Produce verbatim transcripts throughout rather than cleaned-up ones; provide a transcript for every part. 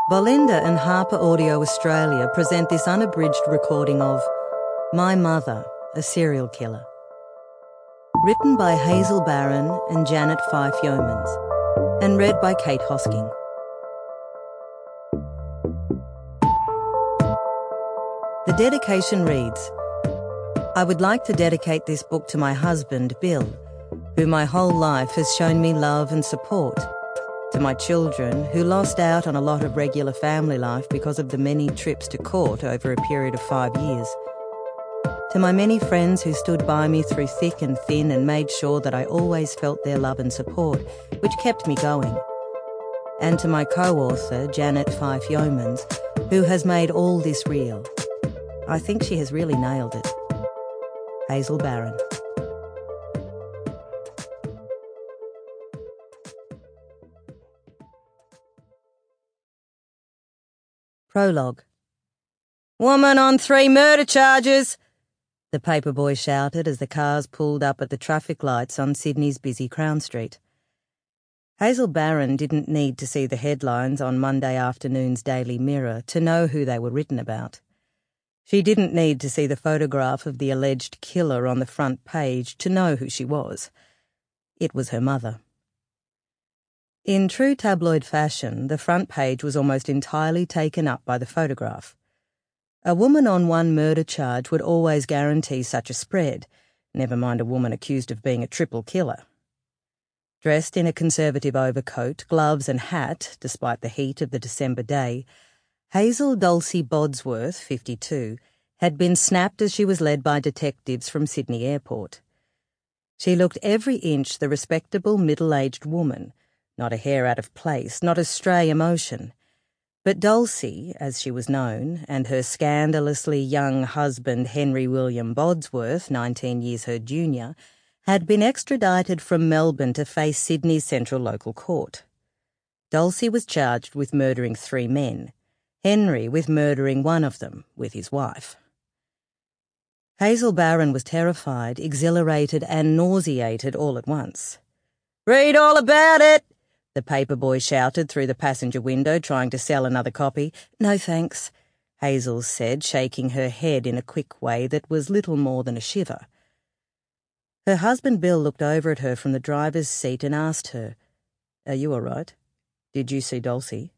Bolinda and Harper Audio Australia present this unabridged recording of My Mother, a Serial Killer. Written by Hazel Barron and Janet Fife Yeomans, and read by Kate Hosking. The dedication reads, I would like to dedicate this book to my husband, Bill, who my whole life has shown me love and support, to my children, who lost out on a lot of regular family life because of the many trips to court over a period of five years, to my many friends who stood by me through thick and thin and made sure that I always felt their love and support, which kept me going, and to my co-author, Janet Fife Yeomans, who has made all this real. I think she has really nailed it. Hazel Barron. Prologue. Woman on three murder charges, the paperboy shouted as the cars pulled up at the traffic lights on Sydney's busy Crown Street. Hazel Barron didn't need to see the headlines on Monday afternoon's Daily Mirror to know who they were written about. She didn't need to see the photograph of the alleged killer on the front page to know who she was. It was her mother. In true tabloid fashion, the front page was almost entirely taken up by the photograph. A woman on one murder charge would always guarantee such a spread, never mind a woman accused of being a triple killer. Dressed in a conservative overcoat, gloves and hat, despite the heat of the December day, Hazel Dulcie Bodsworth, fifty-two, had been snapped as she was led by detectives from Sydney Airport. She looked every inch the respectable middle-aged woman, not a hair out of place, not a stray emotion. But Dulcie, as she was known, and her scandalously young husband Henry William Bodsworth, nineteen years her junior, had been extradited from Melbourne to face Sydney's Central Local Court. Dulcie was charged with murdering three men, Henry with murdering one of them, with his wife. Hazel Barron was terrified, exhilarated and nauseated all at once. Read all about it! The paperboy shouted through the passenger window, trying to sell another copy. No thanks, Hazel said, shaking her head in a quick way that was little more than a shiver. Her husband Bill looked over at her from the driver's seat and asked her, Are you all right? Did you see Dulcie?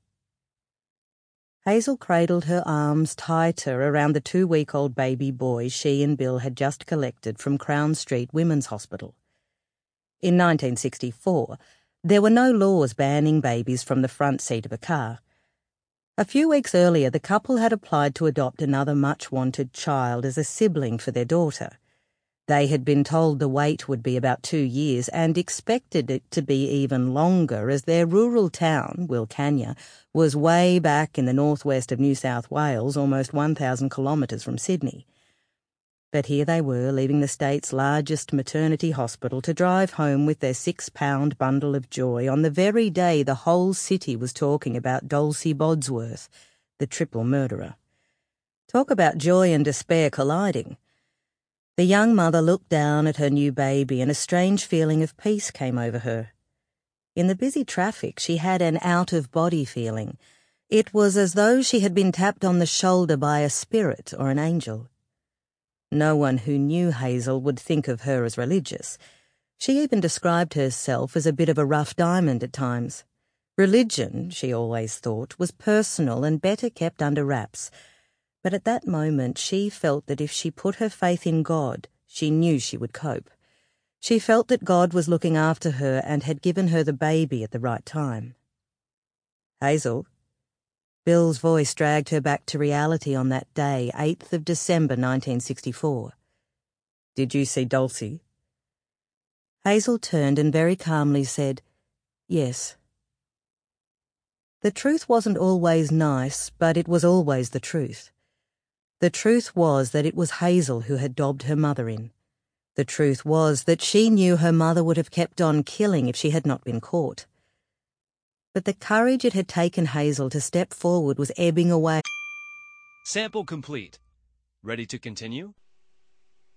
Hazel cradled her arms tighter around the two-week-old baby boy she and Bill had just collected from Crown Street Women's Hospital. In nineteen sixty-four, there were no laws banning babies from the front seat of a car. A few weeks earlier, the couple had applied to adopt another much-wanted child as a sibling for their daughter. They had been told the wait would be about two years and expected it to be even longer as their rural town, Wilcannia, was way back in the northwest of New South Wales, almost one thousand kilometres from Sydney. But here they were, leaving the state's largest maternity hospital to drive home with their six-pound bundle of joy on the very day the whole city was talking about Dulcie Bodsworth, the triple murderer. Talk about joy and despair colliding. The young mother looked down at her new baby and a strange feeling of peace came over her. In the busy traffic, she had an out-of-body feeling. It was as though she had been tapped on the shoulder by a spirit or an angel. No one who knew Hazel would think of her as religious. She even described herself as a bit of a rough diamond at times. Religion, she always thought, was personal and better kept under wraps. But at that moment she felt that if she put her faith in God, she knew she would cope. She felt that God was looking after her and had given her the baby at the right time. Hazel? Bill's voice dragged her back to reality on that day, eighth of December nineteen sixty-four. Did you see Dulcie? Hazel turned and very calmly said, Yes. The truth wasn't always nice, but it was always the truth. The truth was that it was Hazel who had dobbed her mother in. The truth was that she knew her mother would have kept on killing if she had not been caught. But the courage it had taken Hazel to step forward was ebbing away. Sample complete. Ready to continue?